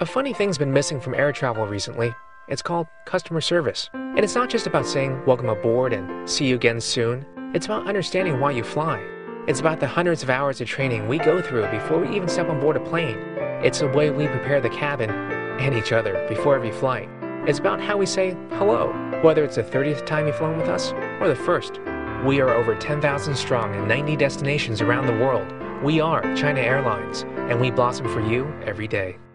A funny thing's been missing from air travel recently. It's called customer service. And it's not just about saying welcome aboard and see you again soon. It's about understanding why you fly. It's about the hundreds of hours of training we go through before we even step on board a plane. It's the way we prepare the cabin and each other before every flight. It's about how we say hello, whether it's the 30th time you've flown with us or the first. We are over 10,000 strong in 90 destinations around the world. We are China Airlines, and we blossom for you every day.